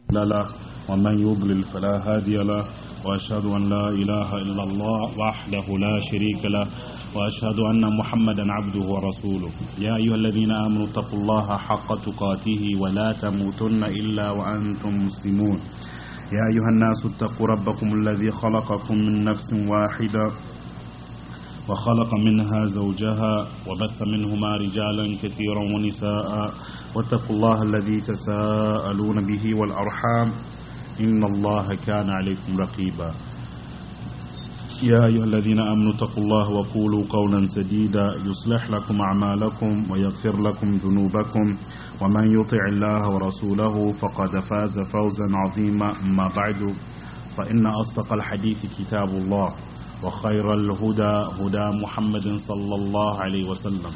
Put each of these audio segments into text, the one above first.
له ومن يضلل فلا هادي له وأشهد أن لا إله إلا الله وحده لا شريك له وأشهد أن محمدا عبده ورسوله. يا أيها الذين آمنوا اتقوا الله حق تقاته ولا تموتن إلا وأنتم مسلمون. يا أيها الناس اتقوا ربكم الذي خلقكم من نفس واحدة وخلق منها زوجها وبث منهما رجالا كثيرا ونساء واتقوا الله الذي تساءلون به والأرحام إن الله كان عليكم رقيبا. يا أيها الذين آمنوا اتقوا الله وقولوا قولا سديدا يصلح لكم أعمالكم ويغفر لكم ذنوبكم ومن يطع الله ورسوله فقد فاز فوزا عظيما. أما بعد فإن أصدق الحديث كتاب الله وخير الهدى هدى محمد صلى الله عليه وسلم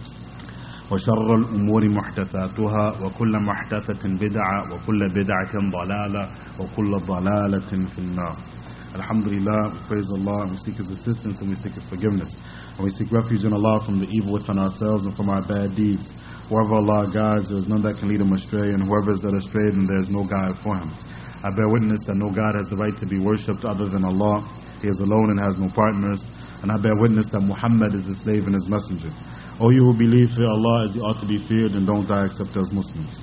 وشر الأمور محدثاتها وكل محدثة بدعة وكل بدعة ضلالة وكل ضلالة في النار. Alhamdulillah, we praise Allah and we seek His assistance and we seek His forgiveness. And we seek refuge in Allah from the evil within ourselves and from our bad deeds. Whoever Allah guides, there is none that can lead him astray, and whoever is led astray, then there is no guide for him. I bear witness that no God has the right to be worshipped other than Allah. He is alone and has no partners. And I bear witness that Muhammad is His slave and His messenger. O you who believe, fear Allah as He ought to be feared, and don't die except as Muslims.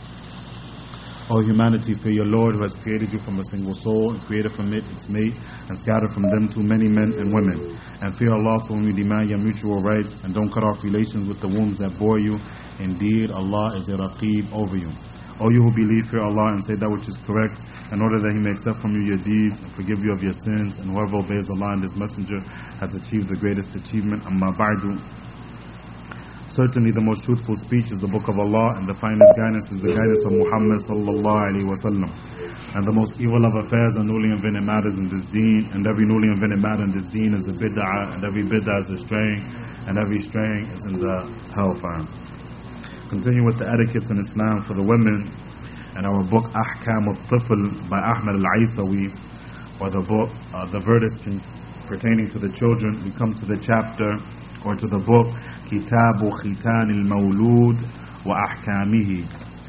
O humanity, fear your Lord who has created you from a single soul and created from it its mate and scattered from them too many men and women. And fear Allah for whom you demand your mutual rights, and don't cut off relations with the wombs that bore you. Indeed, Allah is a Raqib over you. O you who believe, fear Allah and say that which is correct, in order that He may accept from you your deeds and forgive you of your sins. And whoever obeys Allah and His messenger has achieved the greatest achievement. Amma ba'du. Certainly the most truthful speech is the book of Allah, and the finest guidance is the guidance of Muhammad sallallahu alaihi wasallam. And the most evil of affairs are newly invented matters in this deen, and every newly invented matter in this deen is a bid'ah, and every bid'ah is a straying, and every straying is in the hellfire. Continue with the etiquettes in Islam for the women, and our book Ahkam al-Tifl by Ahmad al-Aisawi, or the book, the verdicts pertaining to the children. We come to the chapter, or to the book, Kitabu Khitan al-Mawlud wa Ahkamihi,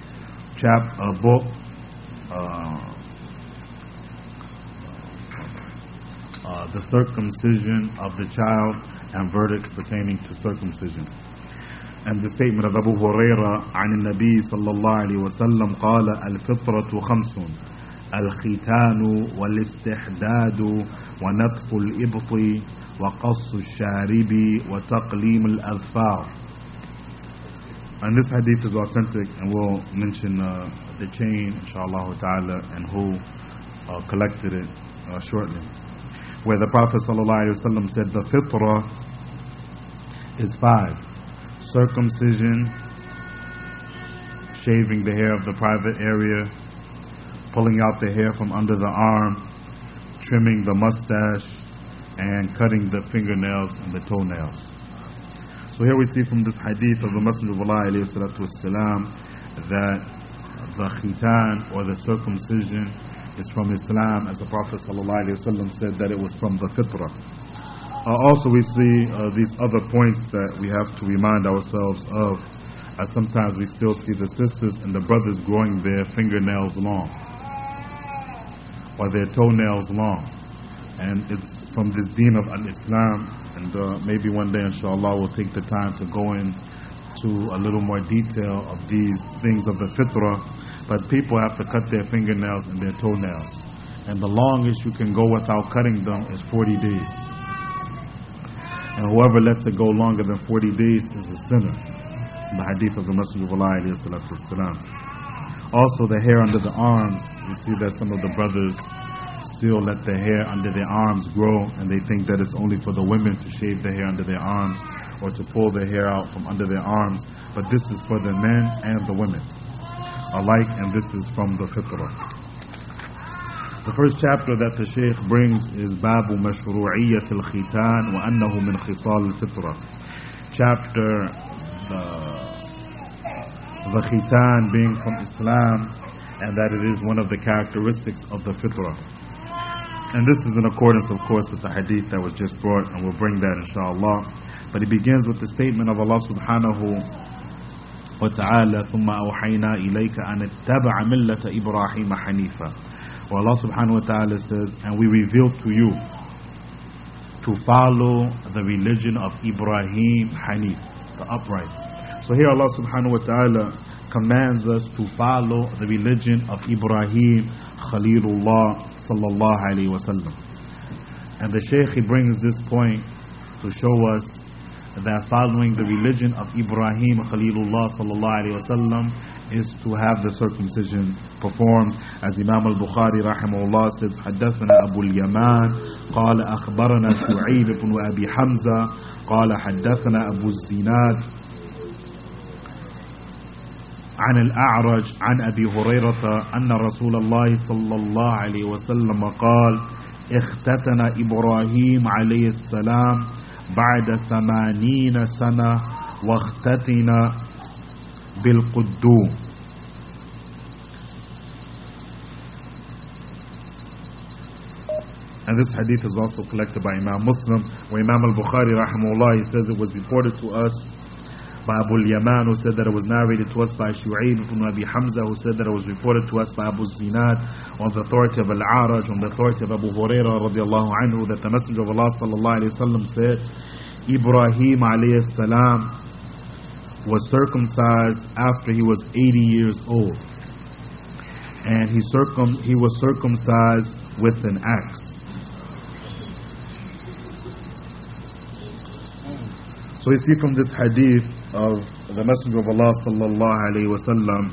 book the circumcision of the child and verdicts pertaining to circumcision. And the statement of Abu Huraira عن النبي صلى الله عليه وسلم قال الفطرة خمس الختان والاستحداد ونتف الإبط وقص الشارب وتقليم الأظفار. And this hadith is authentic, and we'll mention the chain inshallah ta'ala and who collected it shortly, where the Prophet sallallahu alaihi wasallam said the fitra is 5: circumcision, shaving the hair of the private area, pulling out the hair from under the arm, trimming the mustache, and cutting the fingernails and the toenails. So here we see from this hadith of the Messenger of Allah alayhi salatu wasalam that the khitan, or the circumcision, is from Islam, as the Prophet sallallahu alayhi wasallam said that it was from the fitrah. Also we see these other points that we have to remind ourselves of, as sometimes we still see the sisters and the brothers growing their fingernails long or their toenails long. And it's from this deen of al-Islam, and maybe one day inshallah we'll take the time to go into a little more detail of these things of the fitrah. But people have to cut their fingernails and their toenails, and the longest you can go without cutting them is 40 days. And whoever lets it go longer than 40 days is a sinner. The hadith of the Messenger of Allah alayhi salatu wasalam. Also the hair under the arms, you see that some of the brothers still let the hair under their arms grow, and they think that it's only for the women to shave the hair under their arms or to pull the hair out from under their arms. But this is for the men and the women alike, and this is from the fitrah. The first chapter that the Shaykh brings is Babu Mashru'iyyat al-Khitan wa annahu min khisal al-Fitrah. Chapter the Khitan being from Islam, and that it is one of the characteristics of the Fitrah. And this is in accordance, of course, with the hadith that was just brought, and we'll bring that inshallah. But it begins with the statement of Allah subhanahu وتعالى ثم أوحينا إليك أن اتبع ملة إبراهيم حنيفا. Where Allah subhanahu wa ta'ala says, and we revealed to you to follow the religion of Ibrahim Hanif, the upright. So here Allah subhanahu wa ta'ala commands us to follow the religion of Ibrahim Khalilullah sallallahu alayhi wa sallam. And the Shaykh, he brings this point to show us that following the religion of Ibrahim Khalilullah sallallahu alayhi wa sallam is to have the circumcision performed, as Imam al-Bukhari rahimahullah says, حدثنا أبو اليمان قال أخبرنا شعيب بن أبي حمزة قال حدثنا أبو الزناد عن الأعرج عن أبي هريرة أن رسول الله صلى الله عليه وسلم قال اختتن إبراهيم عليه السلام بعد 80 سنة واختتن بالقدوم. And this hadith is also collected by Imam Muslim, where Imam al-Bukhari rahimahullah, he says it was reported to us by Abu al-Yaman, who said that it was narrated to us by Shu'aib ibn Abi Hamza, who said that it was reported to us by Abu Zinad on the authority of Al-A'raj, on the authority of Abu Hurairah radiallahu anhu, that the Messenger of Allah sallallahu alayhi wa sallam said, Ibrahim alayhi salam was circumcised after he was 80 years old, and he was circumcised with an axe. So we see from this hadith of the Messenger of Allah sallallahu alayhi wa sallam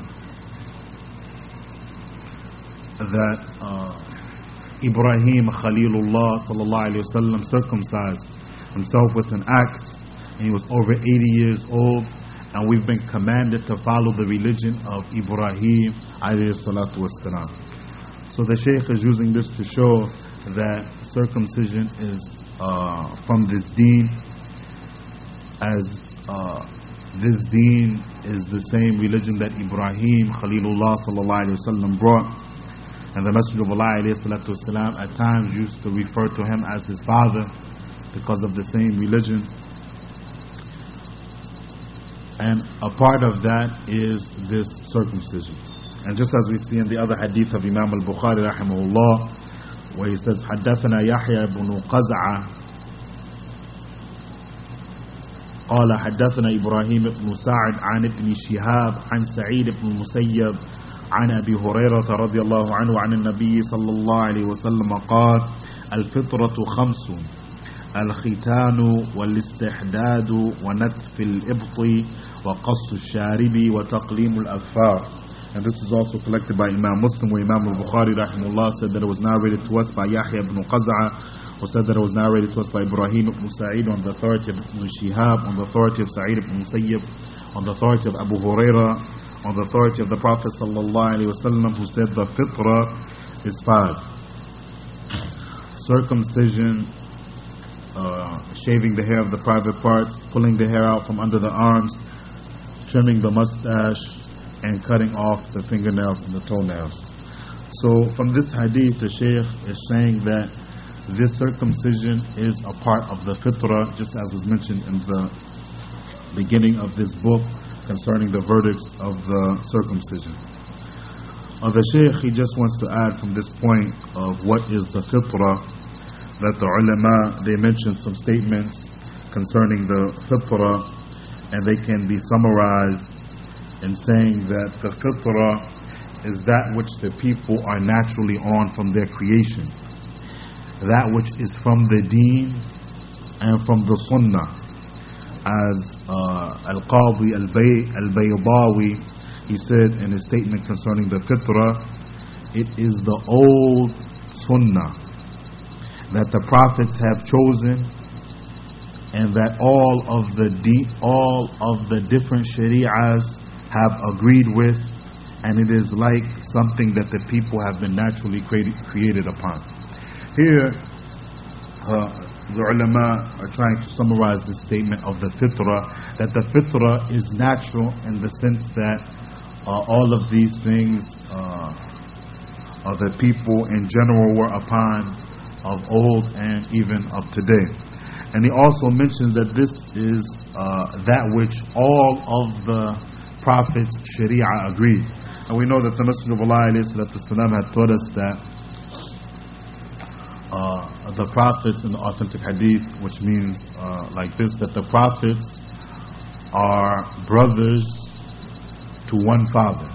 that Ibrahim Khalilullah sallallahu alayhi wa sallam circumcised himself with an axe, and he was over 80 years old, and we've been commanded to follow the religion of Ibrahim alayhi salatu wassalam. So the Shaykh is using this to show that circumcision is from this deen, as this deen is the same religion that Ibrahim Khalilullah sallallahu alayhi wa sallam brought. And the Messenger of Allah alayhi salatu wasalam at times used to refer to him as his father because of the same religion. And a part of that is this circumcision. And just as we see in the other hadith of Imam al-Bukhari rahimahullah, where he says, حدثنا يحيى بن قزعة قال حدثنا إبراهيم بن سعد عن ابن شهاب عن سعيد بن المسيب عن أبي هريرة رضي الله عنه عن النبي صلى الله عليه وسلم قال الفطرة 5: الختان والاستحداد ونتف الإبط وقص الشارب وتقليم الأظفار. And this is also collected by Imam Muslim, where Imam al-Bukhari rahimahullah said that it was narrated to us by Yahya ibn Qaz'a, who said that it was narrated to us by Ibrahim ibn Sa'id on the authority of Ibn Shihab, on the authority of Sa'id ibn Musayyib, on the authority of Abu Hurairah, on the authority of the Prophet sallallahu alaihi wasallam, who said the fitra is 5: circumcision, shaving the hair of the private parts, pulling the hair out from under the arms, trimming the mustache, and cutting off the fingernails and the toenails. So from this hadith, the Shaykh is saying that this circumcision is a part of the fitrah, just as was mentioned in the beginning of this book concerning the verdicts of the circumcision. The Shaykh, he just wants to add from this point of what is the fitrah, that the ulama, they mention some statements concerning the fitrah, and they can be summarized in saying that the fitrah is that which the people are naturally on from their creation, that which is from the deen and from the sunnah. As Al-Qadi Al-Baydawi, he said in his statement concerning the fitrah, it is the old sunnah that the prophets have chosen, and that all of the different shari'ahs have agreed with, and it is like something that the people have been naturally created upon. Here, the ulama are trying to summarize this statement of the fitrah, that the fitrah is natural in the sense that all of these things the people in general were upon, of old and even of today. And he also mentions that this is that which all of the Prophet's Sharia agreed. And we know that the Messenger of Allah ﷺ had taught us that the Prophets in the authentic hadith, which means like this, that the Prophets are brothers to one father,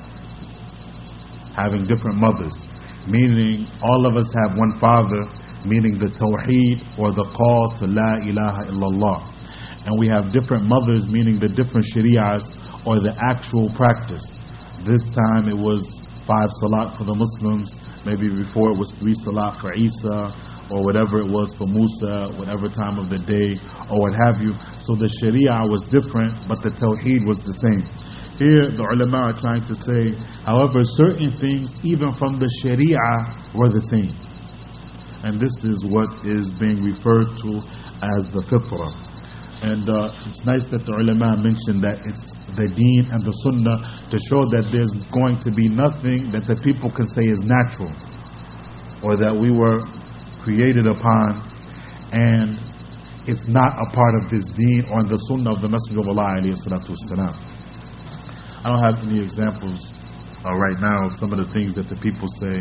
having different mothers, meaning all of us have one father, meaning the Tawheed or the call to La ilaha illallah. And we have different mothers, meaning the different Shari'ahs or the actual practice. This time it was 5 salat for the Muslims, maybe before it was 3 salat for Isa, or whatever it was for Musa, whatever time of the day, or what have you. So the Sharia was different, but the Tawheed was the same. Here the ulama are trying to say, however, certain things, even from the Sharia, were the same. And this is what is being referred to as the fitrah. And it's nice that the ulama mentioned that it's the deen and the sunnah, to show that there's going to be nothing that the people can say is natural or that we were created upon and it's not a part of this deen or in the sunnah of the Messenger of Allah alayhi salatu wassalam. I don't have any examples right now of some of the things that the people say,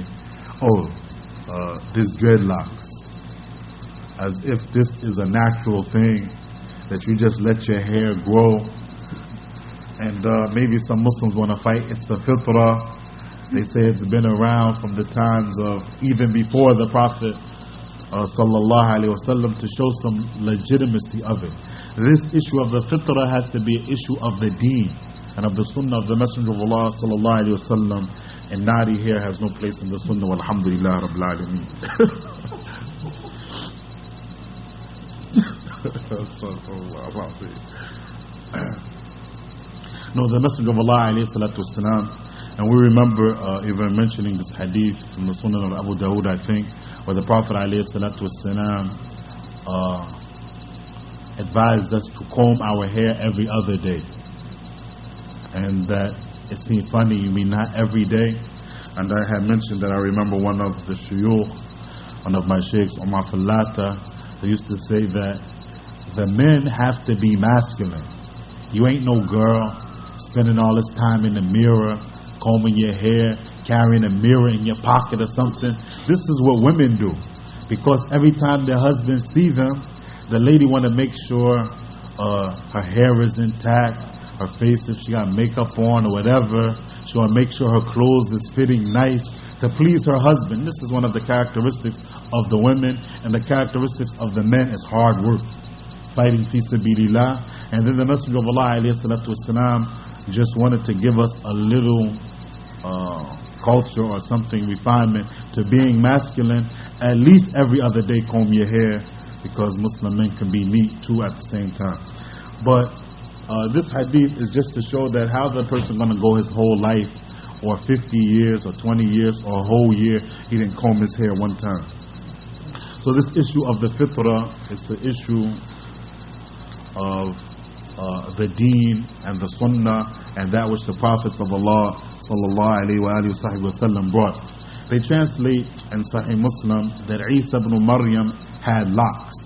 this dreadlocks, as if this is a natural thing that you just let your hair grow. And maybe some Muslims want to fight. It's the fitrah. They say it's been around from the times of even before the Prophet sallallahu alaihi wasallam, to show some legitimacy of it. This issue of the fitrah has to be an issue of the deen and of the sunnah of the Messenger of Allah sallallahu alaihi wasallam. And naughty hair has no place in the sunnah. Walhamdulillah rabbil alameen. No, the Messenger of Allah alayhi salatu wasalam, and we remember even mentioning this hadith from the Sunan of Abu Dawood, I think, where the Prophet alayhi salatu wasalam advised us to comb our hair every other day. And that it seemed funny, you mean not every day? And I had mentioned that I remember one of the shuyukh, one of my sheikhs, Umar Fallata, they used to say that the men have to be masculine. You ain't no girl spending all this time in the mirror, combing your hair, carrying a mirror in your pocket or something. This is what women do, because every time their husbands see them, the lady want to make sure her hair is intact, her face, if she got makeup on or whatever, she want to make sure her clothes is fitting nice to please her husband. This is one of the characteristics of the women, and the characteristics of the men is hard work, fighting fi sabilillah. And then the Messenger of Allah alayhi salatu wasalam just wanted to give us a little culture or something, refinement to being masculine. At least every other day comb your hair, because Muslim men can be neat too at the same time. But this hadith is just to show that how the person going to go his whole life, or 50 years or 20 years or a whole year, he didn't comb his hair one time. So this issue of the fitrah is the issue of the deen and the sunnah, and that which the prophets of Allah sallallahu alaihi wasallam brought. They translate in Sahih Muslim that Isa ibn Maryam had locks.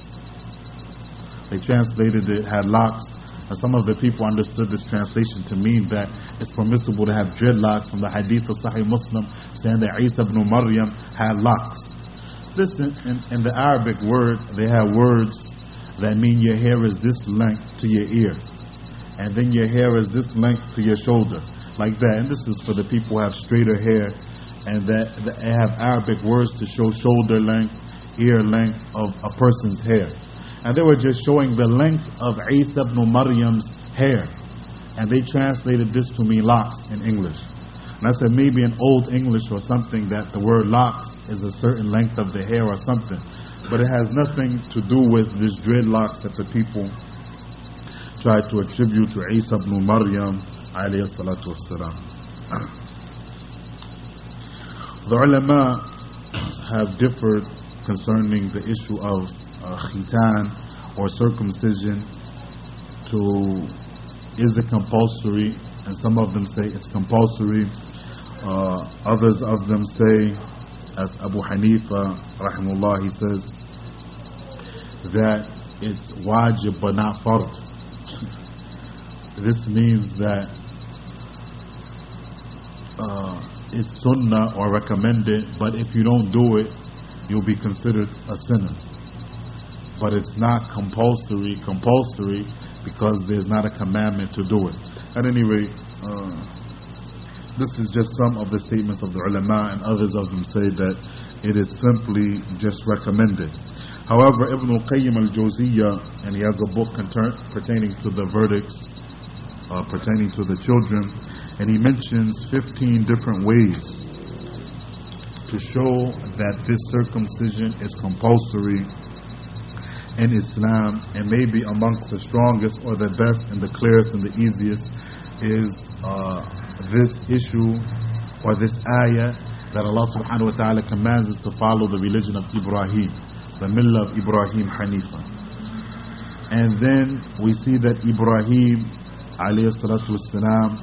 They translated it had locks, and some of the people understood this translation to mean that it's permissible to have dreadlocks, from the hadith of Sahih Muslim saying that Isa ibn Maryam had locks. Listen, in the Arabic word, they have words that mean your hair is this length to your ear, and then your hair is this length to your shoulder, like that. And this is for the people who have straighter hair, and that they have Arabic words to show shoulder length, ear length of a person's hair. And they were just showing the length of Isa ibn Maryam's hair, and they translated this to mean locks in English. And I said maybe in Old English or something that the word locks is a certain length of the hair or something, but it has nothing to do with this dreadlocks that the people try to attribute to Isa ibn Maryam alayhi salatu wassalam. The ulama have differed concerning the issue of khitan or circumcision, to is it compulsory, and some of them say it's compulsory. Others of them say, as Abu Hanifa rahimahullah, he says that it's wajib but not fard. This means that it's sunnah or recommended, but if you don't do it, you'll be considered a sinner. But it's not compulsory because there's not a commandment to do it. At any rate, this is just some of the statements of the ulama, and others of them say that it is simply just recommended. However, Ibn al-Qayyim al-Jawziyya, and he has a book pertaining to the verdicts, pertaining to the children, and he mentions 15 different ways to show that this circumcision is compulsory in Islam, and maybe amongst the strongest or the best and the clearest and the easiest is this issue or this ayah that Allah subhanahu wa ta'ala commands us to follow the religion of Ibrahim, the millah of Ibrahim Hanifa. And then we see that Ibrahim alayhi salatu wassalam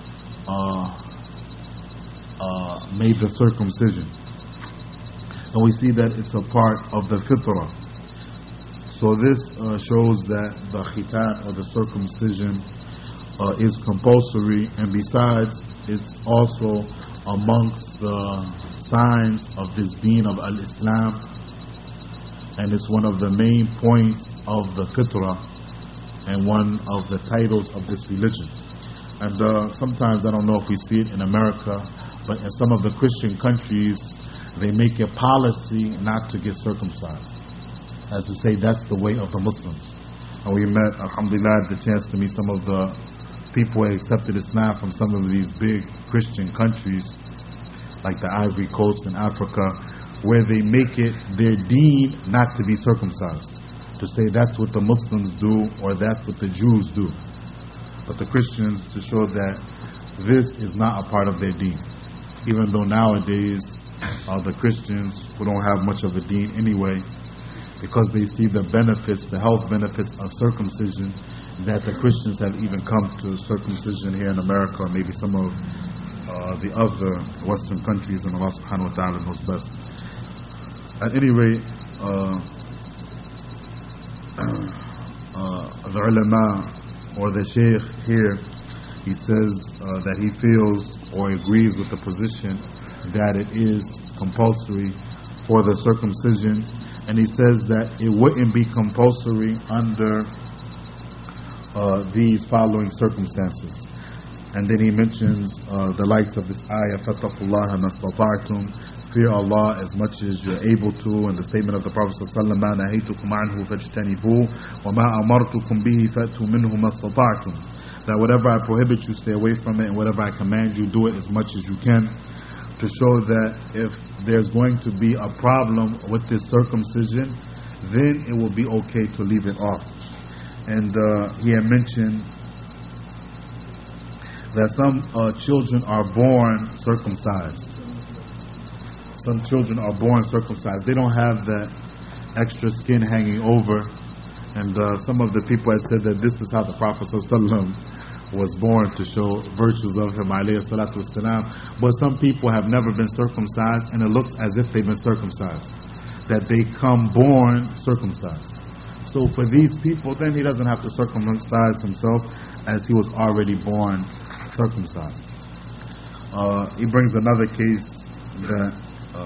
made the circumcision, and we see that it's a part of the fitrah. So this shows that the khitan or the circumcision is compulsory, and besides, it's also amongst the signs of this deen of al-Islam, and it's one of the main points of the fitrah and one of the titles of this religion. And sometimes, I don't know if we see it in America, but in some of the Christian countries, they make a policy not to get circumcised, as to say that's the way of the Muslims. And we met, alhamdulillah, the chance to meet some of the people who accepted Islam from some of these big Christian countries, like the Ivory Coast in Africa, where they make it their deen not to be circumcised, to say that's what the Muslims do or that's what the Jews do. But the Christians, to show that this is not a part of their deen, even though nowadays the Christians who don't have much of a deen anyway, because they see the benefits, the health benefits of circumcision, that the Christians have even come to circumcision here in America, or maybe some of the other Western countries, and Allah subhanahu wa ta'ala knows best. At any rate, the ulama or the sheikh here, he says that he feels or agrees with the position that it is compulsory for the circumcision, and he says that it wouldn't be compulsory under these following circumstances. And then he mentions the likes of this ayah, فَاتَّقُوا اللَّهَ مَا اسْتَطَعْتُمْ, fear Allah as much as you're able to, and the statement of the Prophet ﷺ, مَا نَهَيْتُكُمْ عَنْهُ فَاجْتَنِبُوهُ وَمَا أَمَرْتُكُمْ بِهِ فَأْتُوا مِنْهُ مَا اسْتَطَعْتُمْ, that whatever I prohibit you, stay away from it, and whatever I command you, do it as much as you can, to show that if there's going to be a problem with this circumcision, then it will be okay to leave it off. And he had mentioned that some children are born circumcised. Some children are born circumcised. They don't have that extra skin hanging over. And some of the people had said that this is how the Prophet ﷺ was born, to show virtues of him, alayhi salatu wasalam. But some people have never been circumcised, and it looks as if they've been circumcised, that they come born circumcised. So for these people, then he doesn't have to circumcise himself, as he was already born circumcised. He brings another case that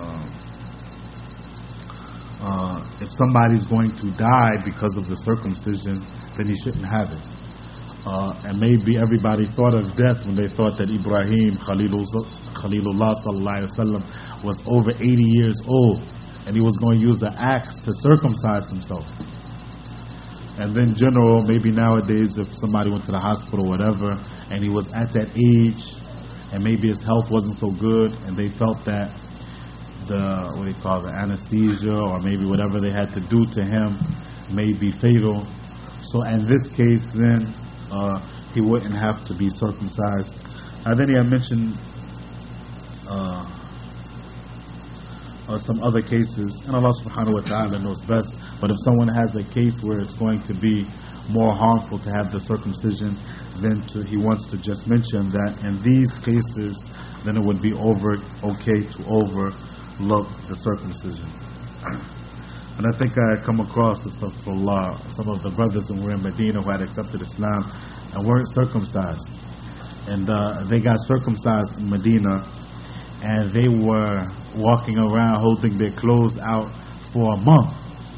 if somebody's going to die because of the circumcision, then he shouldn't have it. And maybe everybody thought of death when they thought that Ibrahim Khalilullah sallallahu alaihi wasallam was over 80 years old, and he was going to use an axe to circumcise himself. And then general, maybe nowadays, if somebody went to the hospital or whatever, and he was at that age, and maybe his health wasn't so good, and they felt that the anesthesia, or maybe whatever they had to do to him may be fatal. So in this case, then he wouldn't have to be circumcised. And then he had mentioned some other cases, and Allah subhanahu wa ta'ala knows best. But if someone has a case where it's going to be more harmful to have the circumcision, then he wants to just mention that in these cases, then it would be okay to overlook the circumcision. And I think I had come across, astaghfirullah, some of the brothers who were in Medina who had accepted Islam and weren't circumcised. and they got circumcised in Medina, and they were walking around holding their clothes out for a month,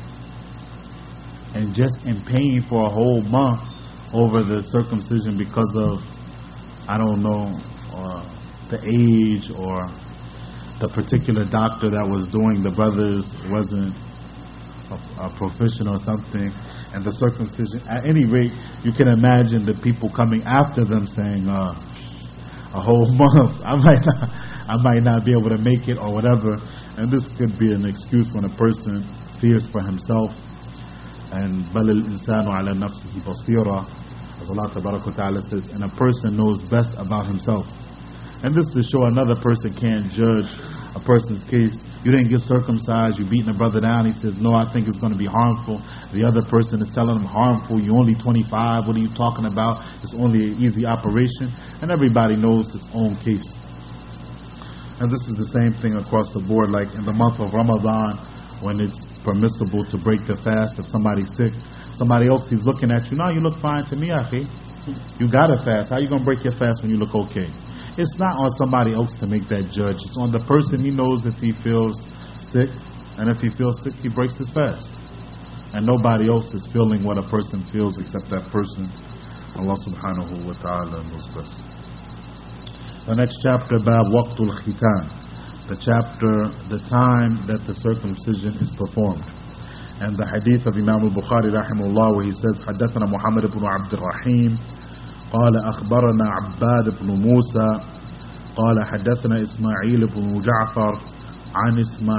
and just in pain for a whole month over the circumcision because of, I don't know, the age or the particular doctor that was doing the brothers wasn't a proficient or something, and the circumcision. At any rate, you can imagine the people coming after them saying, a whole month, I might not be able to make it or whatever. And this could be an excuse when a person fears for himself. And بَلِ الْإِنسَانُ عَلَى نَفْسِهِ بَصِيرًا, as Allah Tabaraka wa Ta'ala says, and a person knows best about himself. And this to show another person can't judge a person's case. You didn't get circumcised, you beating a brother down, he says, no, I think it's going to be harmful. The other person is telling him harmful, you're only 25, what are you talking about? It's only an easy operation. And everybody knows his own case. And this is the same thing across the board, like in the month of Ramadan, when it's permissible to break the fast if somebody's sick. Somebody else is looking at you, no, you look fine to me, akhi. You gotta fast. How you going to break your fast when you look okay? It's not on somebody else to make that judge. It's on the person. He knows if he feels sick, and if he feels sick, he breaks his fast. And nobody else is feeling what a person feels except that person. Allah subhanahu wa ta'ala knows best. The next chapter, Bab Waqtul Khitan, the chapter, the time that the circumcision is performed. And the hadith of Imam al-Bukhari rahimahullah, where he says, حدثنا محمد بن عبد الرحيم قال أخبرنا عباد بن موسى قال حدثنا إسماعيل بن جعفر عن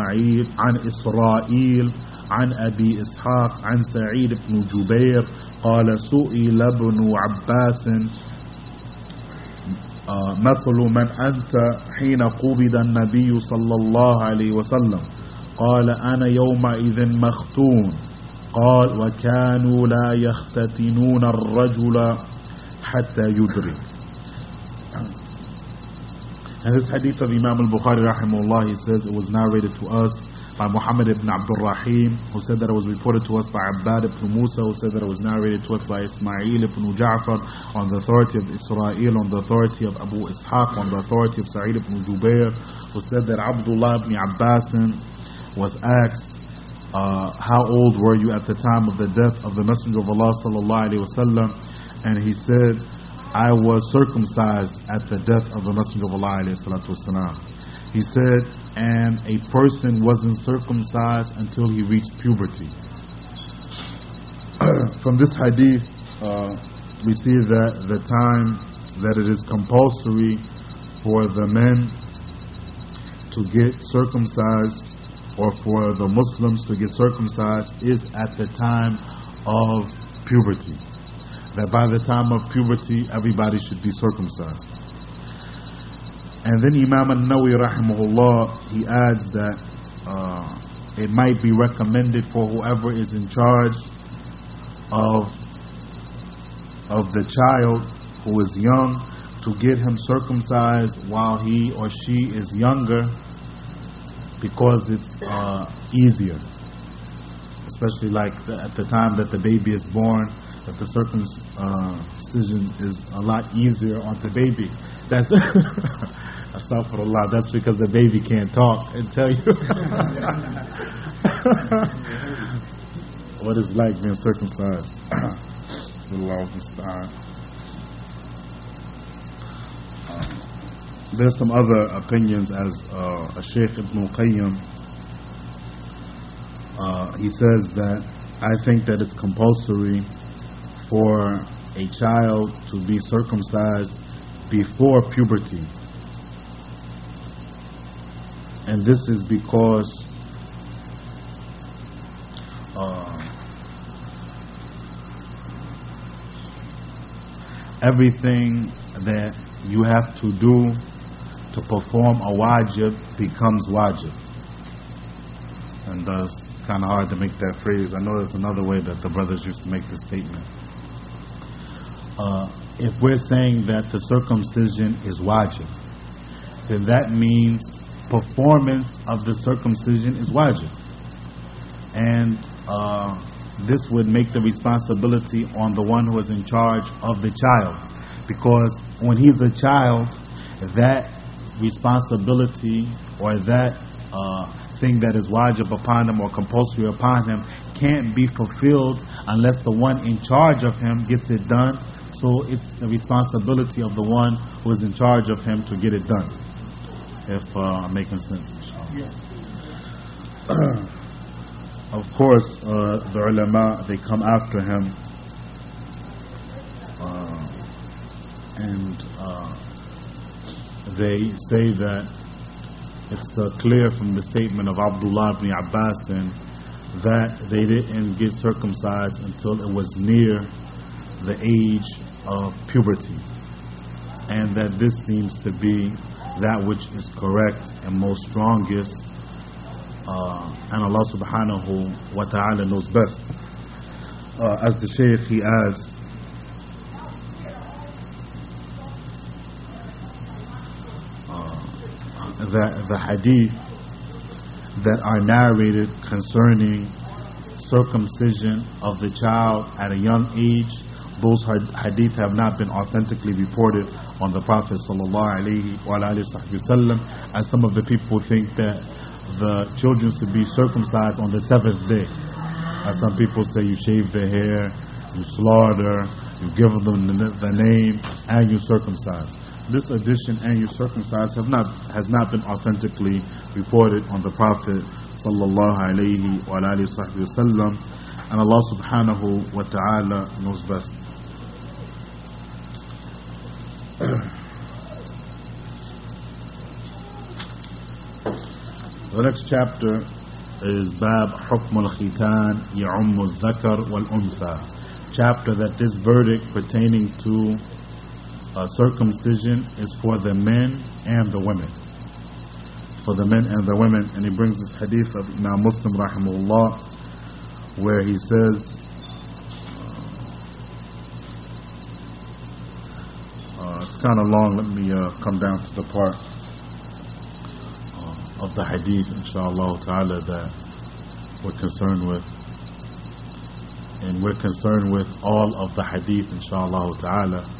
إسرائيل عن أبي إسحاق عن سعيد بن جبير قال سئل ابن عباس مثل من أنت حين قبض النبي صلى الله عليه وسلم قال أنا يومئذ مختون قال وكانوا لا يختتنون الرجل حتى يدرك. And this hadith of Imam al-Bukhari rahimahullah, he says it was narrated to us by Muhammad ibn Abdul Rahim, who said that it was reported to us by Abbad ibn Musa, who said that it was narrated to us by Ismail ibn Ja'far, on the authority of Israel, on the authority of Abu Ishaq, on the authority of Sa'id ibn Jubair, who said that Abdullah ibn Abbas was asked, how old were you at the time of the death of the Messenger of Allah sallallahu alaihi wasallam? And he said, I was circumcised at the death of the Messenger of Allah alayhi salatu wasalam. He said, and a person wasn't circumcised until he reached puberty. From this hadith, we see that the time that it is compulsory for the men to get circumcised, or for the Muslims to get circumcised, is at the time of puberty. That by the time of puberty, everybody should be circumcised. And then Imam al-Nawawi rahimahullah, he adds that it might be recommended for whoever is in charge of the child who is young to get him circumcised while he or she is younger, because it's easier, especially like at the time that the baby is born, that the circumcision is a lot easier on the baby. That's astaghfirullah, that's because the baby can't talk and tell you what it's like being circumcised. There's some other opinions, as Shaykh Ibn Qayyim, he says that I think that it's compulsory for a child to be circumcised before puberty. And this is because everything that you have to do to perform a wajib becomes wajib. And it's kind of hard to make that phrase. I know there's another way that the brothers used to make this statement. If we're saying that the circumcision is wajib, then that means performance of the circumcision is wajib. And this would make the responsibility on the one who is in charge of the child, because when he's a child, that responsibility or that thing that is wajib upon him or compulsory upon him can't be fulfilled unless the one in charge of him gets it done. So it's the responsibility of the one who is in charge of him to get it done. If I'm making sense. Of course, the ulama, they come after him and they say that it's clear from the statement of Abdullah ibn Abbas that they didn't get circumcised until it was near the age of puberty, and that this seems to be that which is correct and most strongest, and Allah subhanahu wa ta'ala knows best. As the Shaykh, he adds, that the hadith that are narrated concerning circumcision of the child at a young age, those hadith have not been authentically reported on the Prophet sallallahu alaihi wasallam. As some of the people think that the children should be circumcised on the 7th day. As some people say, you shave their hair, you slaughter, you give them the name, and you circumcise. This addition, and you circumcise, has not been authentically reported on the Prophet sallallahu alaihi wasallam, and Allah subhanahu wa ta'ala knows best. The next chapter is Bab Hukm al-Khitan Ya'um al-Dhakar wal-Untha, chapter that this verdict pertaining to circumcision is for the men and the women. For the men and the women. And he brings this hadith of Imam Muslim rahimahullah, where he says, it's kind of long, let me come down to the part of the hadith, inshallah ta'ala, that we're concerned with. And we're concerned with all of the hadith, inshallah ta'ala.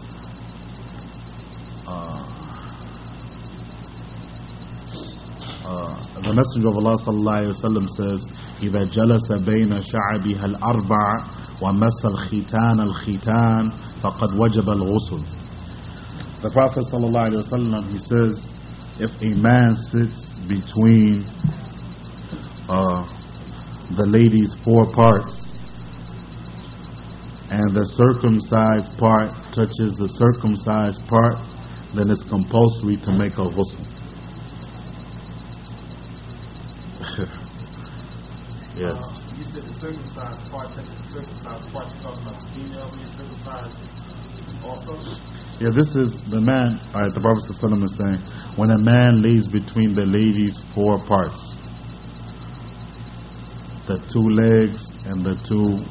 The Messenger of Allah sallallahu alaihi wasallam says, إذا جلس بين شعبها الأربع ومس الختان الختان فقد وجب الغسل. The Prophet sallallahu alaihi wasallam, he says, if a man sits between the lady's 4 parts and the circumcised part touches the circumcised part, then it's compulsory to make a ghusl. Yes. You said the circumcised part touches the circumcised part. You're talking about the female being circumcised also? Yeah, this is the man. Alright, the Prophet ﷺ is saying, when a man lays between the lady's 4 parts, the 2 legs and the 2.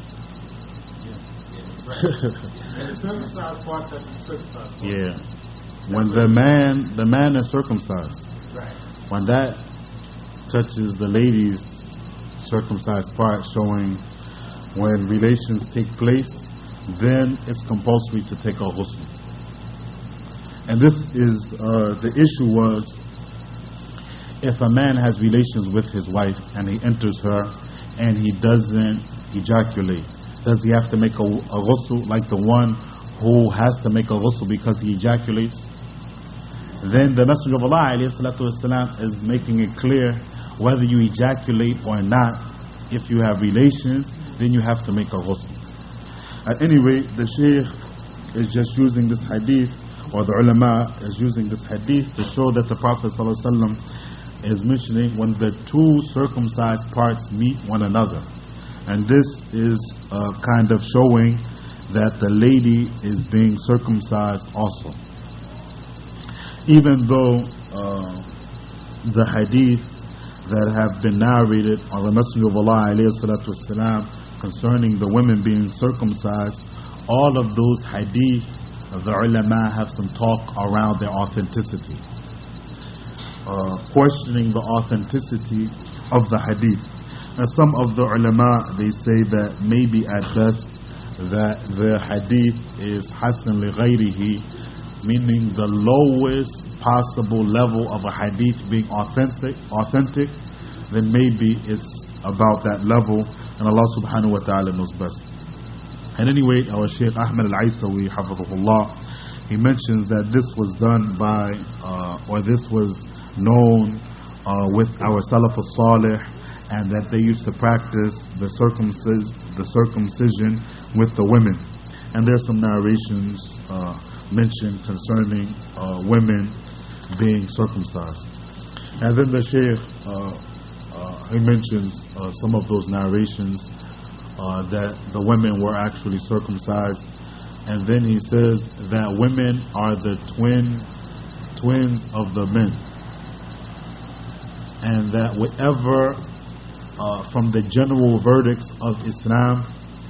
And the circumcised part touches the circumcised part. Yeah. When the man is circumcised. Right. When that touches the lady's circumcised part, showing when relations take place, then it's compulsory to take a ghusl. And this is the issue was, if a man has relations with his wife and he enters her and he doesn't ejaculate, does he have to make a ghusl like the one who has to make a ghusl because he ejaculates? Then the Messenger of Allah ﷺ is making it clear, whether you ejaculate or not, if you have relations, then you have to make a ghusl. At any rate, the Shaykh is just using this hadith, or the ulama is using this hadith to show that the Prophet ﷺ is mentioning when the 2 circumcised parts meet one another. And this is kind of showing that the lady is being circumcised also. Even though the hadith that have been narrated on the Messenger of Allah ﷺ concerning the women being circumcised, all of those hadith, the ulama have some talk around their authenticity, questioning the authenticity of the hadith. Now some of the ulama, they say that maybe at best that the hadith is hasan li ghayrihi, meaning the lowest possible level of a hadith being authentic, then maybe it's about that level, and Allah subhanahu wa ta'ala knows best. And anyway, our Shaykh Ahmed Al-Aisawi, hafidhahullah, he mentions that this was done by, or this was known with our Salaf al-Salih, and that they used to practice the circumcision with the women. And there's some narrations mentioned concerning women being circumcised. And then the Shaykh, he mentions some of those narrations that the women were actually circumcised. And then he says that women are the twins of the men. And that whatever from the general verdicts of Islam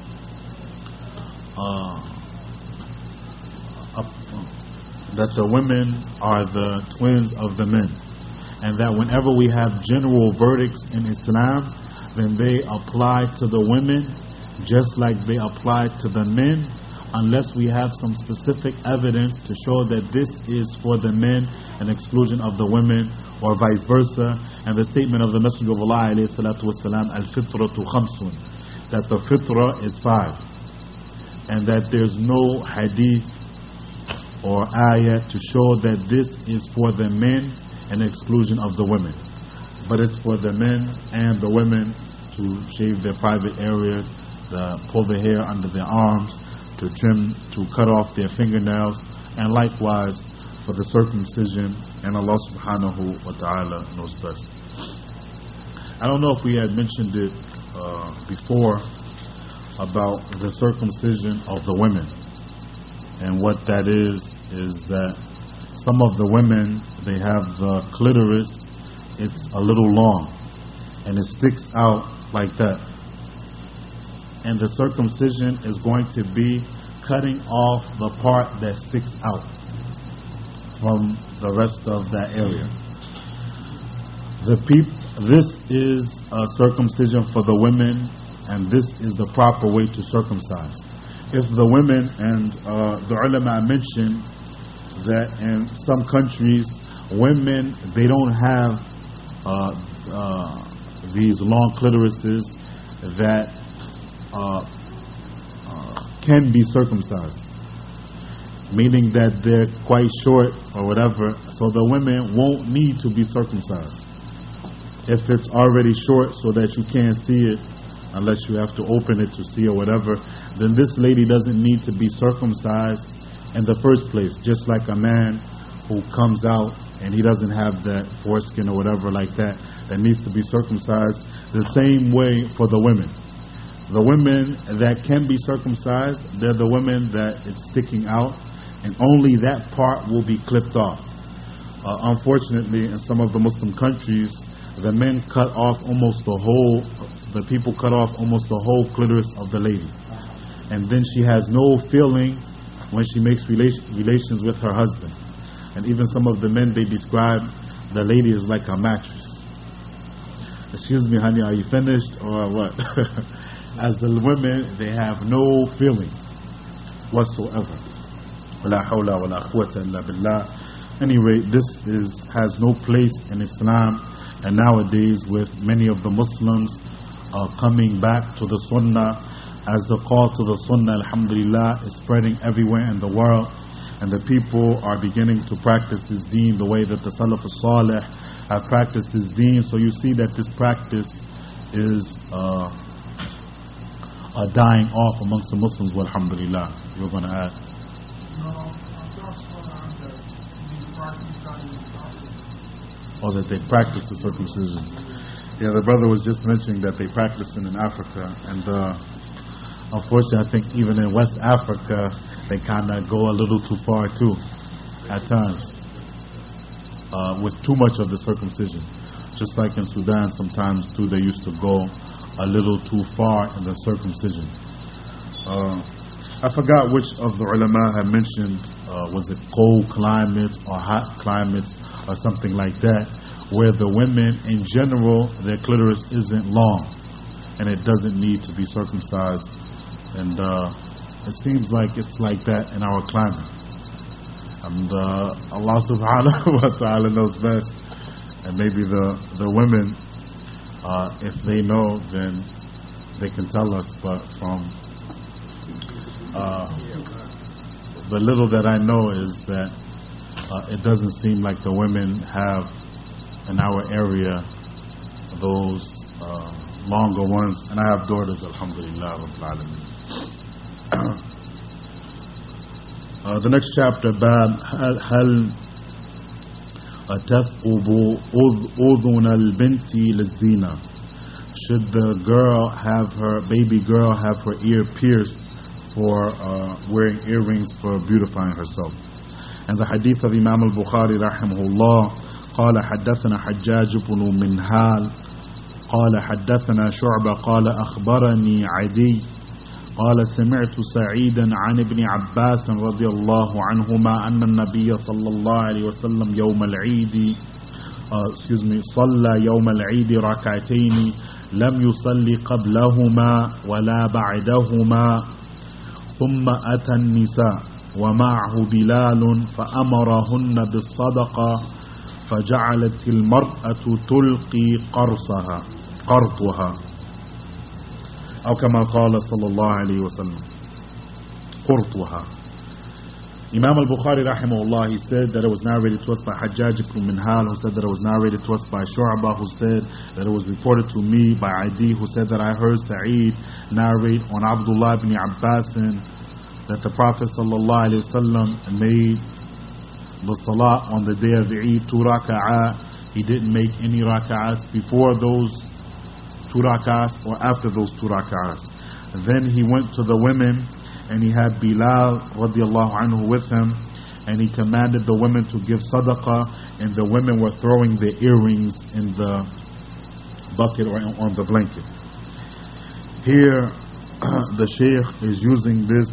that the women are the twins of the men, and that whenever we have general verdicts in Islam, then they apply to the women just like they apply to the men, unless we have some specific evidence to show that this is for the men and exclusion of the women, or vice versa. And the statement of the Messenger of Allah alayhi salatu wasalam, al-fitratu khamsun, that the fitra is 5, and that there's no hadith or ayah to show that this is for the men and exclusion of the women, but it's for the men and the women to shave their private areas, pull their hair under their arms, to trim, to cut off their fingernails, and likewise for the circumcision, and Allah subhanahu wa ta'ala knows best. I don't know if we had mentioned it before about the circumcision of the women. And what that is that some of the women, they have the clitoris, it's a little long, and it sticks out like that. And the circumcision is going to be cutting off the part that sticks out from the rest of that area. This is a circumcision for the women, and this is the proper way to circumcise. If the women, and the ulama mentioned that in some countries, women, they don't have these long clitorises that can be circumcised, meaning that they're quite short or whatever, so the women won't need to be circumcised. If it's already short so that you can't see it unless you have to open it to see or whatever, then this lady doesn't need to be circumcised in the first place. Just like a man who comes out and he doesn't have that foreskin or whatever like that needs to be circumcised, the same way for the women. The women that can be circumcised, they're the women that it's sticking out, and only that part will be clipped off. Unfortunately, in some of the Muslim countries, the men cut off almost the people cut off almost the whole clitoris of the lady. And then she has no feeling when she makes relations with her husband. And even some of the men, they describe the lady as like a mattress. Excuse me, honey, are you finished or what? As the women, they have no feeling whatsoever. وَلَا حَوْلَ وَلَا قُوَّةَ إِلَّا بِاللَّهِ. Anyway, this has no place in Islam. And nowadays, with many of the Muslims coming back to the Sunnah, as the call to the Sunnah, alhamdulillah, is spreading everywhere in the world, and the people are beginning to practice this deen the way that the Salaf al-Salih have practiced this deen. So you see that this practice is dying off amongst the Muslims, walhamdulillah. You're going to add? Or that they practice the circumcision. Yeah, the brother was just mentioning that they practice it in Africa, and unfortunately, I think even in West Africa, they kind of go a little too far too, at times, with too much of the circumcision. Just like in Sudan, sometimes too, they used to go a little too far in the circumcision. I forgot which of the ulama had mentioned, was it cold climates or hot climates or something like that, where the women in general, their clitoris isn't long and it doesn't need to be circumcised. And it seems like it's like that in our climate. And Allah subhanahu wa ta'ala knows best. And maybe the women, if they know, then they can tell us. But from the little that I know is that it doesn't seem like the women have in our area those longer ones. And I have daughters, alhamdulillah, rabbil alameen. The next chapter, Bab Hal Tafqubu Udhun al-Binti Lizina. Should the girl have her baby girl have her ear pierced for wearing earrings for beautifying herself? And the hadith of Imam al-Bukhari rahimahullah قال حدثنا حجاج بن منهال قال حدثنا شعبة قال أخبرني عدي قال سمعت سعيدا عن ابن عباس رضي الله عنهما أن النبي صلى الله عليه وسلم يوم العيد صلى يوم العيد ركعتين لم يصلي قبلهما ولا بعدهما ثم أتى النساء ومعه بلال فأمرهن بالصدقة فجعلت المرأة تلقي قرطها أو كما قال صلى الله عليه وسلم قرطها. Imam al-Bukhari rahimahullah, he said that it was narrated to us by Hajjaj ibn Minhal, who said that it was narrated to us by Shu'bah, who said that it was reported to me by Adi, who said that I heard Sa'id narrate on Abdullah ibn Abbas that the Prophet sallallahu alaihi wasallam made the salah on the day of Eid 2 raka'ah. He didn't make any raka'ahs before those 2 raka'ahs or after those 2 raka'ahs. Then he went to the women and he had Bilal radiallahu anhu with him, and he commanded the women to give sadaqah, and the women were throwing their earrings in the bucket or on the blanket. Here the Shaykh is using this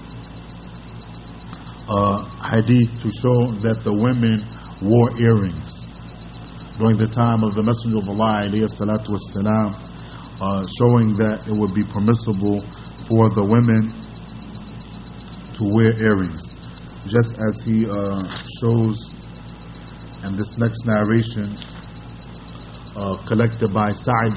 hadith to show that the women wore earrings during the time of the Messenger of Allah alayhi salatu wassalam, showing that it would be permissible for the women to wear earrings, just as he shows in this next narration collected by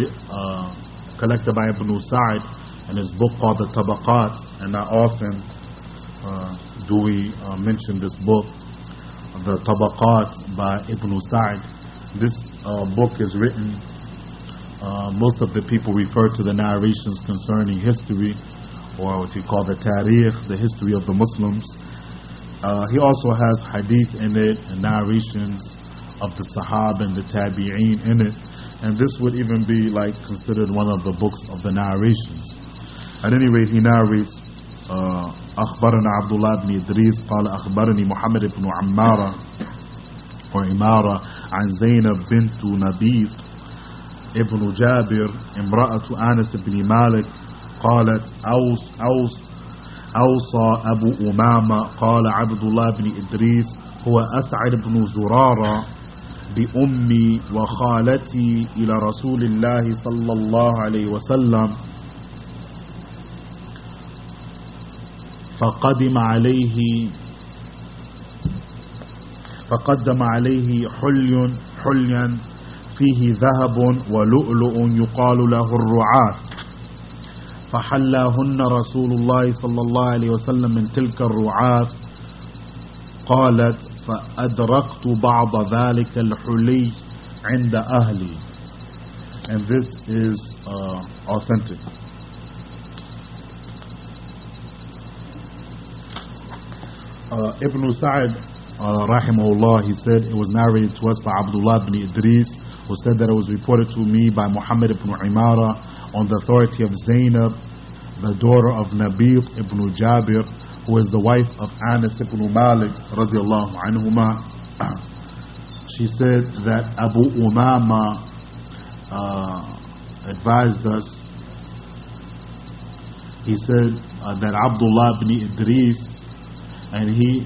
Ibn Sa'd in his book called the Tabaqat. And not often do we mention this book, the Tabaqat by Ibn Sa'd. This book is written, most of the people refer to the narrations concerning history, or what you call the Tariq, the history of the Muslims. He also has hadith in it and narrations of the Sahaba and the Tabi'een in it, and this would even be like considered one of the books of the narrations. At any rate, he narrates أخبرنا عبد الله بن إدريس قال أخبرني محمد بن عمارة وعمارة عن زينب بنت نبيط ابن جابر امرأة أنس بن مالك قالت أوصى أبو أمامة قال عبد الله بن إدريس هو أسعد بن زرارة بأمي وخالتي إلى رسول الله صلى الله عليه وسلم فقدم عليه حليا فيه ذهب ولؤلؤ يقال له الرعاة فحلاهن رسول الله صلى الله عليه وسلم من تلك الرعاة. قالت فأدركت بعض ذلك الحلي عند أهلي. And this is authentic. Ibn Sa'd rahimahullah, he said it was narrated to us by Abdullah ibn Idris, who said that it was reported to me by Muhammad ibn Imara on the authority of Zainab, the daughter of Nabith ibn Jabir, who is the wife of Anas ibn Malik radiallahu anhuma. She said that Abu Umama advised us. He said that Abdullah ibn Idris, and he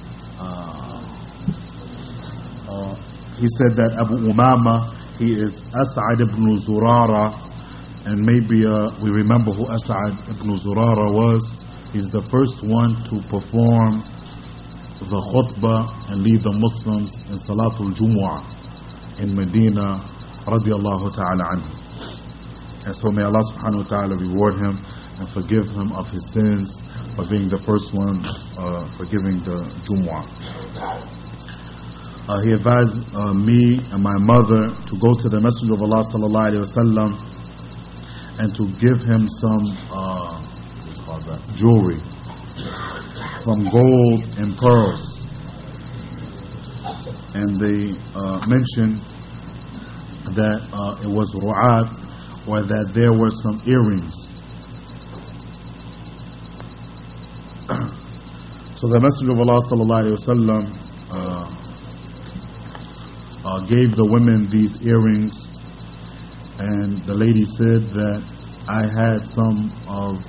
said that Abu Umama, he is As'ad ibn Zurara, and maybe we remember who As'ad ibn Zurara was. He's the first one to perform the khutbah and lead the Muslims in Salatul Jumu'ah in Medina radiallahu ta'ala anhu. And so may Allah subhanahu wa ta'ala reward him and forgive him of his sins for being the first one for giving the Jumu'ah. He advised me and my mother to go to the Messenger of Allah sallallahu alayhi wa sallam and to give him some jewelry from gold and pearls. And they mentioned that it was ru'at, or that there were some earrings. So the Messenger of Allah sallallahu alaihi wasallam gave the women these earrings, and the lady said that I had some of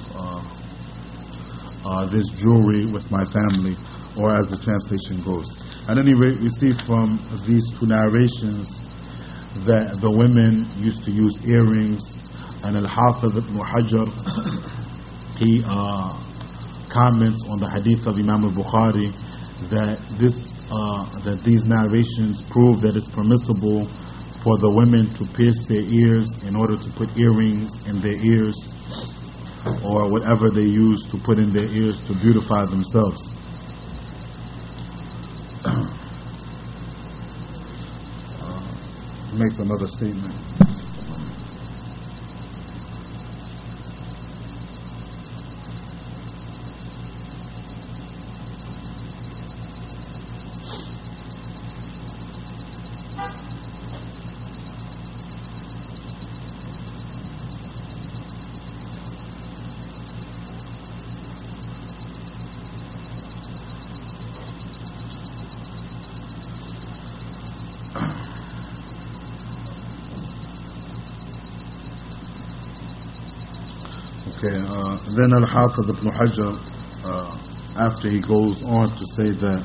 this jewelry with my family, or as the translation goes. At any rate, we see from these two narrations that the women used to use earrings, and Al-Hafiz ibn Hajar, he comments on the hadith of Imam al-Bukhari that these narrations prove that it's permissible for the women to pierce their ears in order to put earrings in their ears, or whatever they use to put in their ears to beautify themselves. Makes another statement. Then Al-Hafiz ibn Hajar, after he goes on to say that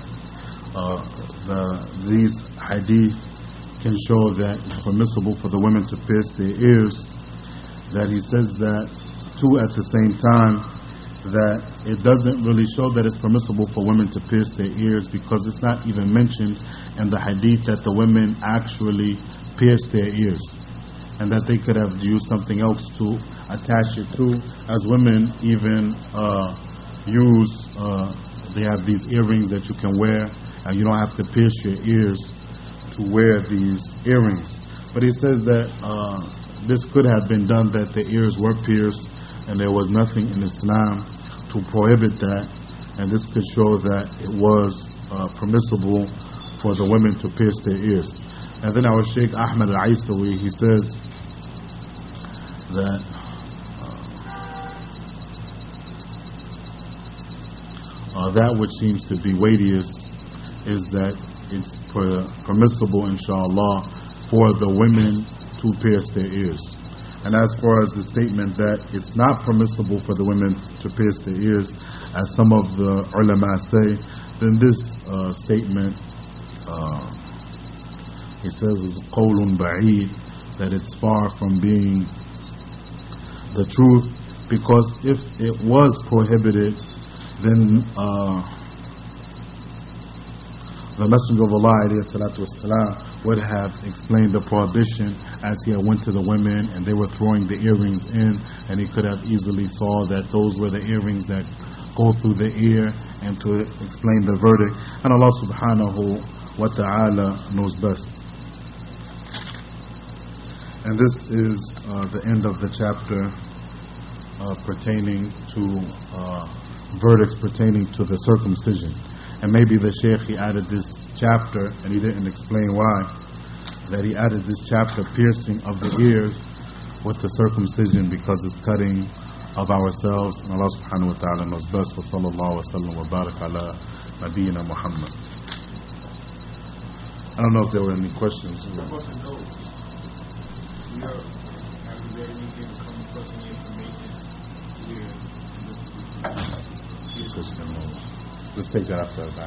these hadith can show that it's permissible for the women to pierce their ears, that he says that too at the same time that it doesn't really show that it's permissible for women to pierce their ears, because it's not even mentioned in the hadith that the women actually pierce their ears, and that they could have used something else to attach it to, as women even use, they have these earrings that you can wear, and you don't have to pierce your ears to wear these earrings. But he says that this could have been done, that the ears were pierced, and there was nothing in Islam to prohibit that, and this could show that it was permissible for the women to pierce their ears. And then our Sheikh Ahmed Al-Aisawi, he says that that which seems to be weightiest is that it's permissible, inshallah, for the women to pierce their ears. And as far as the statement that it's not permissible for the women to pierce their ears, as some of the ulama say, then this statement, he says, is qawlun ba'id, that it's far from being the truth, because if it was prohibited, then the Messenger of Allah ﷺ would have explained the prohibition as he had went to the women and they were throwing the earrings in, and he could have easily saw that those were the earrings that go through the ear, and to explain the verdict. And Allah subhanahu wa ta'ala knows best. And this is the end of the chapter pertaining to verdicts pertaining to the circumcision. And maybe the Shaykh, he added this chapter, and he didn't explain why, that he added this chapter, piercing of the ears, with the circumcision, because it's cutting of ourselves, and Allah subhanahu wa ta'ala knows best. Wa sallallahu wa sallam wa barak ala nabiyyina Muhammad. I don't know if there were any questions. Let's take that after that.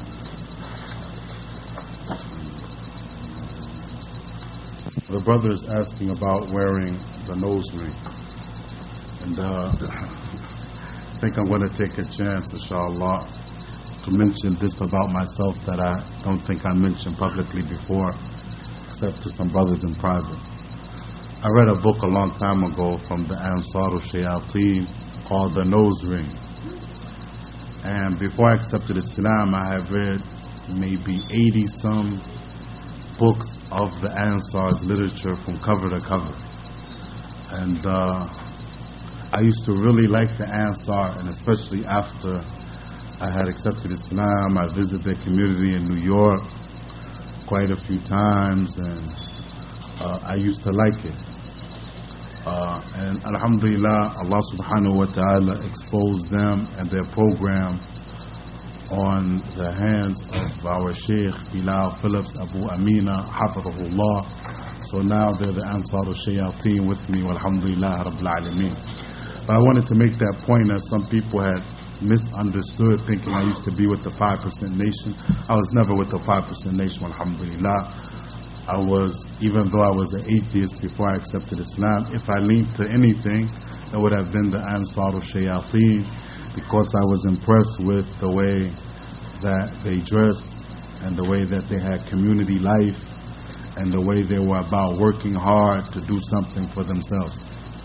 The brother is asking about wearing the nose ring, and I think I'm going to take a chance, inshallah, to mention this about myself that I don't think I mentioned publicly before, except to some brothers in private. I read a book a long time ago from the Ansar al-Shayateen called The Nose Ring. And before I accepted Islam, I have read maybe 80 some books of the Ansar's literature from cover to cover. And I used to really like the Ansar, and especially after I had accepted Islam, I visited their community in New York quite a few times, and I used to like it. And alhamdulillah, Allah subhanahu wa ta'ala exposed them and their program on the hands of our Sheikh Bilal Phillips Abu Amina Hafidhahullah. So now they're the Ansar al-Shayateen with me, walhamdulillah Rabbil Alameen. But I wanted to make that point, as some people had misunderstood, thinking I used to be with the 5% Nation. I was never with the 5% Nation, alhamdulillah. I was, even though I was an atheist before I accepted Islam, if I leaned to anything, it would have been the Ansar al-Shayateen, because I was impressed with the way that they dressed and the way that they had community life and the way they were about working hard to do something for themselves.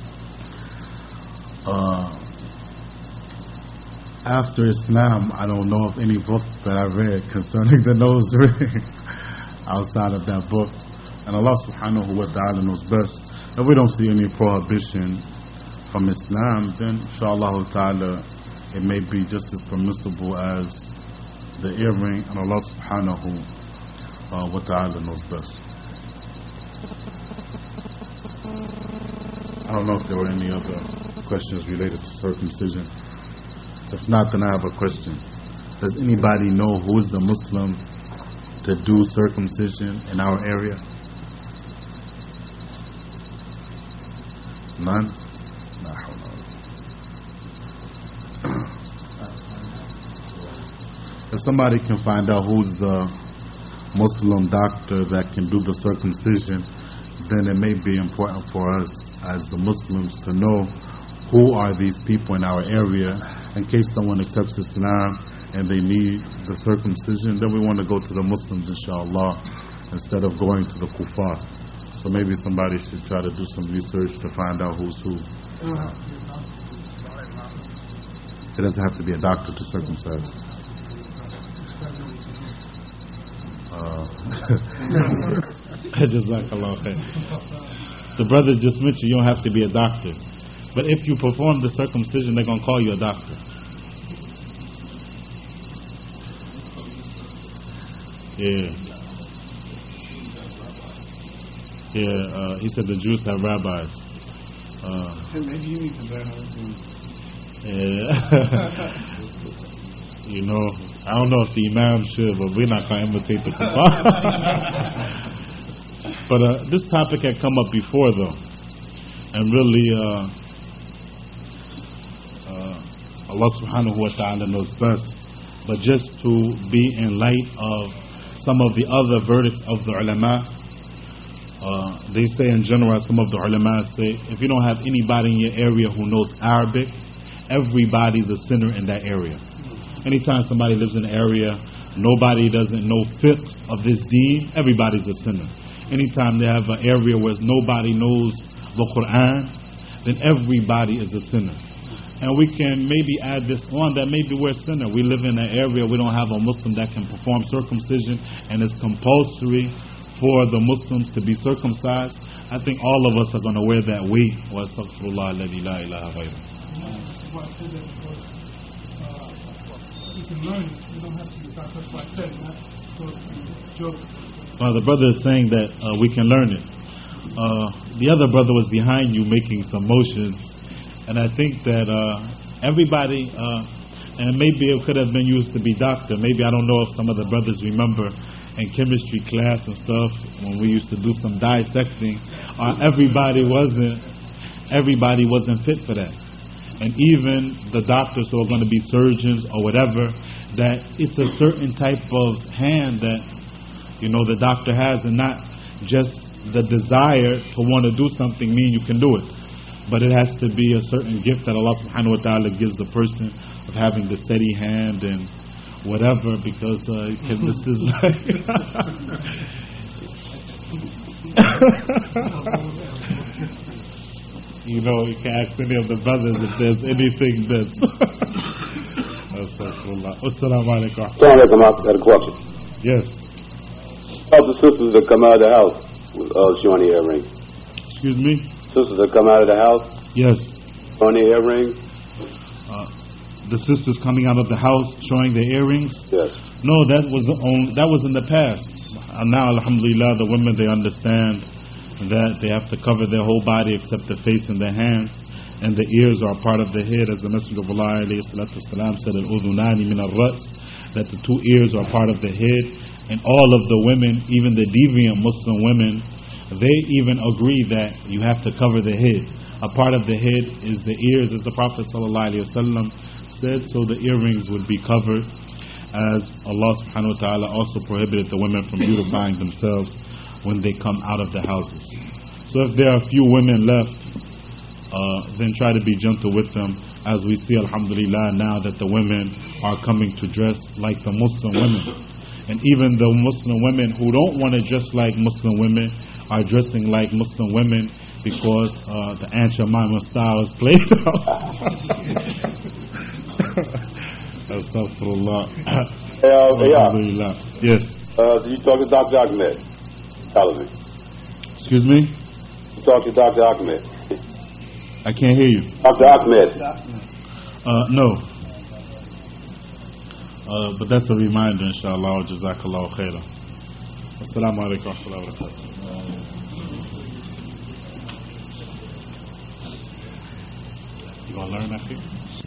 After Islam, I don't know of any book that I read concerning the nose ring outside of that book. And Allah subhanahu wa ta'ala knows best. If we don't see any prohibition from Islam, then inshallah ta'ala it may be just as permissible as the earring, and Allah subhanahu wa ta'ala knows best. I don't know if there were any other questions related to circumcision. If not, then I have a question. Does anybody know who is the Muslim to do circumcision in our area? None? If somebody can find out who's the Muslim doctor that can do the circumcision, then it may be important for us as the Muslims to know who are these people in our area, in case someone accepts Islam and they need the circumcision. Then we want to go to the Muslims, inshallah, instead of going to the kuffar. So maybe somebody should try to do some research to find out who's who. It doesn't have to be a doctor to circumcise. Jazakallah khair. The brother just mentioned you don't have to be a doctor, but if you perform the circumcision, they're going to call you a doctor. He said the Jews have rabbis. Maybe you need to learn. You know, I don't know if the Imam should, but we're not going to imitate the Kuffar. But this topic had come up before, though, and really Allah subhanahu wa ta'ala knows best. But just to be in light of some of the other verdicts of the ulama, they say in general, some of the ulama say, if you don't have anybody in your area who knows Arabic, everybody's a sinner in that area. Anytime somebody lives in an area, nobody doesn't know fiqh of this deen, everybody's a sinner. Anytime they have an area where nobody knows the Quran, then everybody is a sinner. And we can maybe add this on, that maybe we're a sinner. We live in an area we don't have a Muslim that can perform circumcision, and it's compulsory for the Muslims to be circumcised. I think all of us are going to wear that weight. Wa astaghfirullah alladhi la ilaha ghayruh. You can learn it. You don't have to be taught. That's why I said not to joke. Well, the brother is saying that we can learn it. The other brother was behind you making some motions, and I think that everybody, and maybe it could have been used to be doctor. Maybe, I don't know if some of the brothers remember in chemistry class and stuff when we used to do some dissecting. Everybody wasn't fit for that. And even the doctors who are going to be surgeons or whatever, that it's a certain type of hand that, you know, the doctor has, and not just the desire to want to do something mean you can do it. But it has to be a certain gift that Allah subhanahu wa ta'ala gives the person, of having the steady hand and whatever, because this is you know, you can ask any of the brothers if there's anything that's Assalamu alaikum. I had a question. Yes. About the sisters that come out of the house showing the earrings. Excuse me? Sisters that come out of the house Yes. showing the earrings. The sisters coming out of the house showing their earrings? Yes. No, that was in the past. Now, alhamdulillah, the women, they understand that they have to cover their whole body except the face and their hands, and the ears are part of the head, as the Messenger of Allah ﷺ said, al-udhunani min al-ras, that the two ears are part of the head. And all of the women, even the deviant Muslim women, they even agree that you have to cover the head. A part of the head is the ears, as the Prophet ﷺ said, so the earrings would be covered, as Allah subhanahu wa ta'ala also prohibited the women from beautifying themselves when they come out of the houses. So if there are a few women left, then try to be gentle with them, as we see, alhamdulillah, now that the women are coming to dress like the Muslim women. And even the Muslim women who don't want to dress like Muslim women are dressing like Muslim women, because the Aunt Jemima style is played out. Astaghfirullah. Alhamdulillah. Yes. You talk to Dr. Ahmed. Television. Excuse me? You talk to Dr. Ahmed. I can't hear you. Dr. Ahmed. No. But that's a reminder, inshallah. Jazakallahu khairan. Assalamu alaikum wa rahmatullahi wa barakatuh. You want to learn that thing?